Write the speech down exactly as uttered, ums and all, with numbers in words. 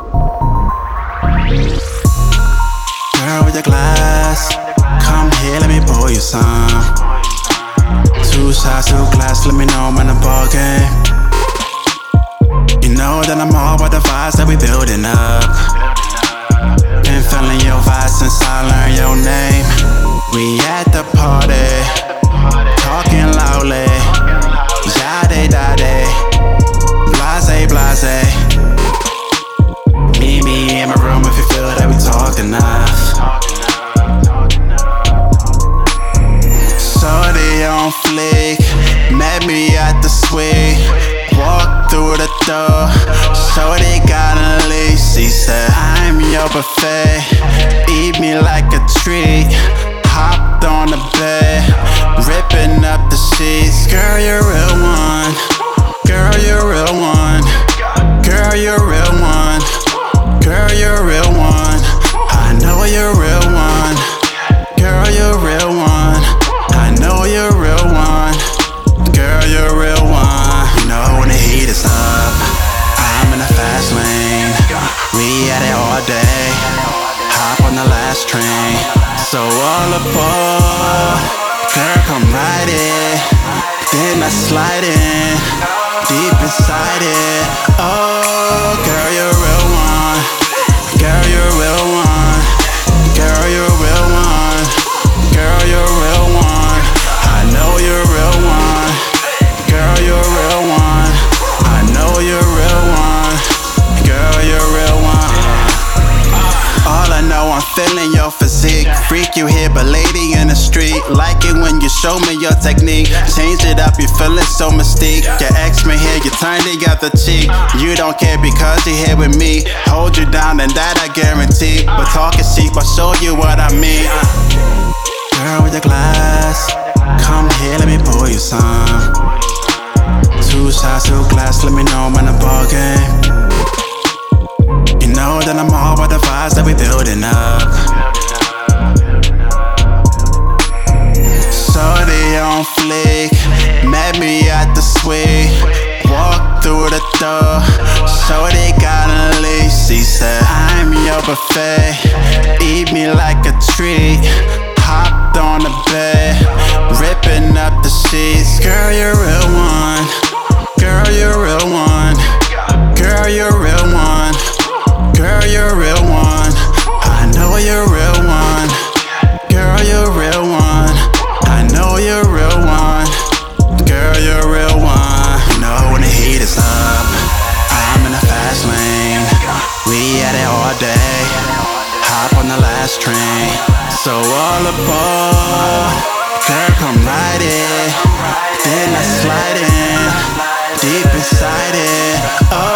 Girl with your glass, come here, let me pour you some. Two shots, two glass, let me know when the ball game. You know that I'm all about the vibes that we building up. Been feeling your vibes since I learned your name. We at the party, talking loudly. Yade dade, blase blase. Meet me in my room if you feel that we talked enough. Shorty on fleek, met me at the suite. Walked through the door, shorty got a leash. She said, I'm your buffet, eat me like a treat. Hopped on the bed, ripping up the sheets. Girl, you're a real one. Girl, you're a real one. Girl, you're a real one. Girl, you're a real one. I know you're a real one. Girl, you're a real one. I know you're a real one. Girl, you're a real one. You know when the heat is up, I'm in the fast lane. We at it all day. Hop on the last train. So all aboard. Girl, come ride it. Then I slide in, deep inside it. Oh, girl, you're a real one. Girl, you're a real one. Girl, you're a real one. Girl, you're a real one. I know you're a real one. Girl, you're a real one. I know you're a real one. Girl, you're a real one. All I know, I'm feeling your physique. Freak you here, but lady in the street. Like it when you show me your technique. Change it up, you feeling so mystique. Your ex may hear you turn the other cheek. You don't care because you're here with me. Hold you down and that I guarantee. But talking cheap, I'll show you what I mean. uh. Girl with your glass, come here, let me pour you some. Two shots, two glass, let me know when the ball game. You know that I'm all about the vibes that we building up. Shorty on fleek, met me at the suite. Walked through the door, shorty got a leash. She said, I'm your buffet, eat me like a treat. Hopped on the bed, ripping up the sheets. Girl, you're a real one. Girl, you're a real one. Girl, you're a real one. Girl, you're a real one. I know you're a real one. Girl, you're a real one. I know you're a real one. Girl, you're a real one. You know when the heat is up, I'm in the fast lane. We at it all day. Hop on the last train. So all aboard. Girl, come ride it. Then I slide in, deep inside it. Oh,